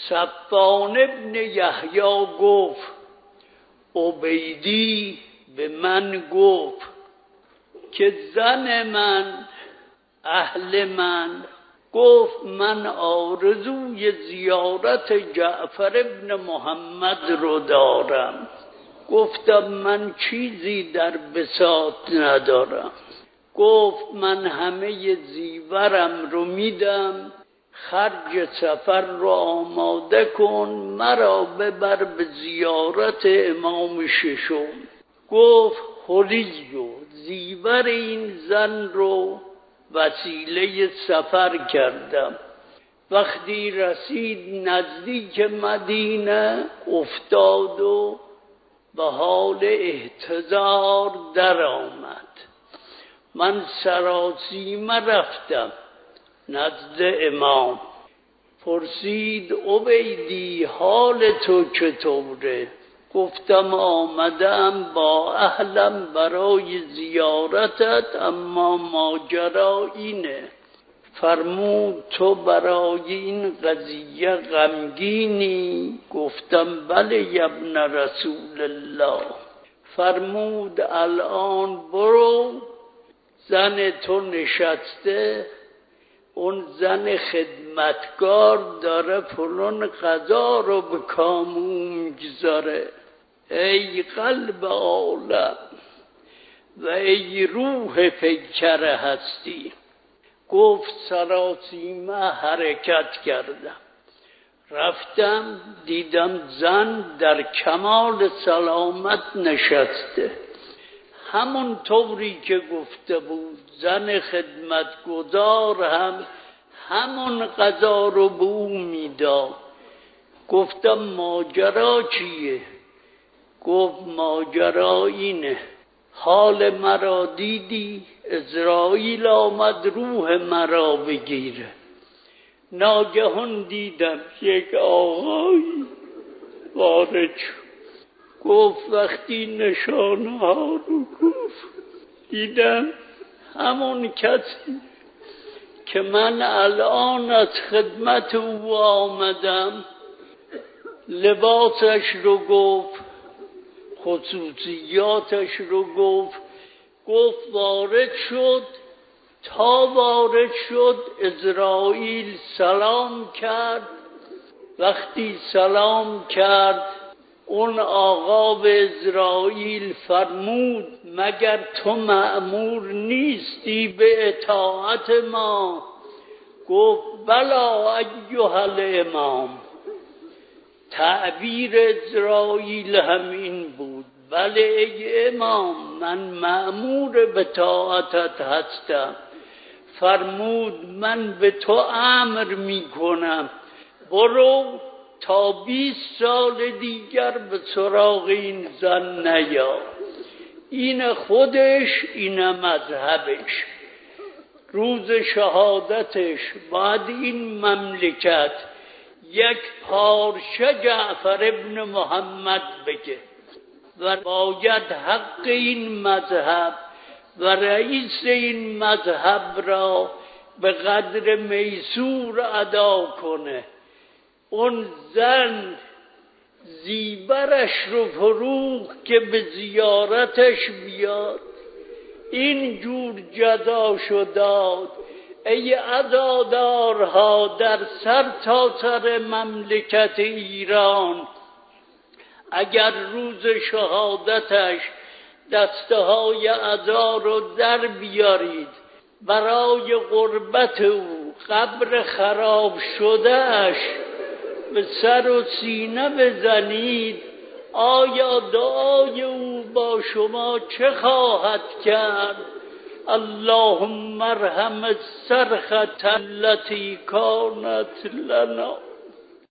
صفوان ابن یحیی گفت عبیدی به من گفت که زن من، اهل من، گفت من آرزوی زیارت جعفر ابن محمد رو دارم. گفتم من چیزی در بساط ندارم. گفت من همه زیورم رو میدم، خرج سفر رو آماده کن، مرا ببر به زیارت امام ششم. گفت حلیو، زیور این زن رو وسیله سفر کردم. وقتی رسید نزدیک مدینه افتاد و به حال احتضار در آمد. من سراسیمه رفتم نزد امام. پرسید عبیدی حال تو چطوره؟ گفتم آمدم با اهلم برای زیارتت، اما ماجرا اینه. فرمود تو برای این قضیه غمگینی؟ گفتم بله ابن رسول الله. فرمود الان برو، زن تو نشسته، اون زن خدمتگار داره فلان غذا رو به کامون میگذاره. ای قلب عالم و ای روح پیکر هستی. گفت سراسیمه حرکت کردم، رفتم دیدم زن در کمال سلامت نشسته، همون طوری که گفته بود. زن خدمتگزار هم همون غذا رو به او میداد. گفتم ماجرا چیه؟ گفت ماجرا اینه، حال مرا دیدی؟ عزراییل آمد روح مرا بگیره. ناگهان دیدم یک آقایی وارد شد. گفت وقتی نشانه ها رو گفت دیدم همون کسی که من الان از خدمت او آمدم. لباسش رو گفت، خصوصیاتش رو گفت. گفت وارد شد، تا وارد شد عزراییل سلام کرد. وقتی سلام کرد اون آقا به عزراییل فرمود مگر تو مأمور نیستی به اطاعت ما؟ گفت بلا ایها الامام. تعبیر عزراییل همین بود، بله ای امام من مأمور به اطاعتت هستم. فرمود من به تو امر می کنم برو تا 20 سال دیگر به سراغ این زن نیا. این خودش، این مذهبش. روز شهادتش بعد این مملکت یک پارچه جعفر ابن محمد بگه و باید حق این مذهب و رئیس این مذهب را به قدر میسور ادا کنه. اون زن زیورش رو فروخت که به زیارتش بیاد، این جور جزاشو داد. ای عزادارها در سر تا سر مملکت ایران، اگر روز شهادتش دسته های عزا رو در بیارید، برای قربت او قبر خراب شدهش به سر و سینه بزنید، آیا دعای او با شما چه خواهد کرد؟ اللهم ارحم الصرخة التي كانت لنا.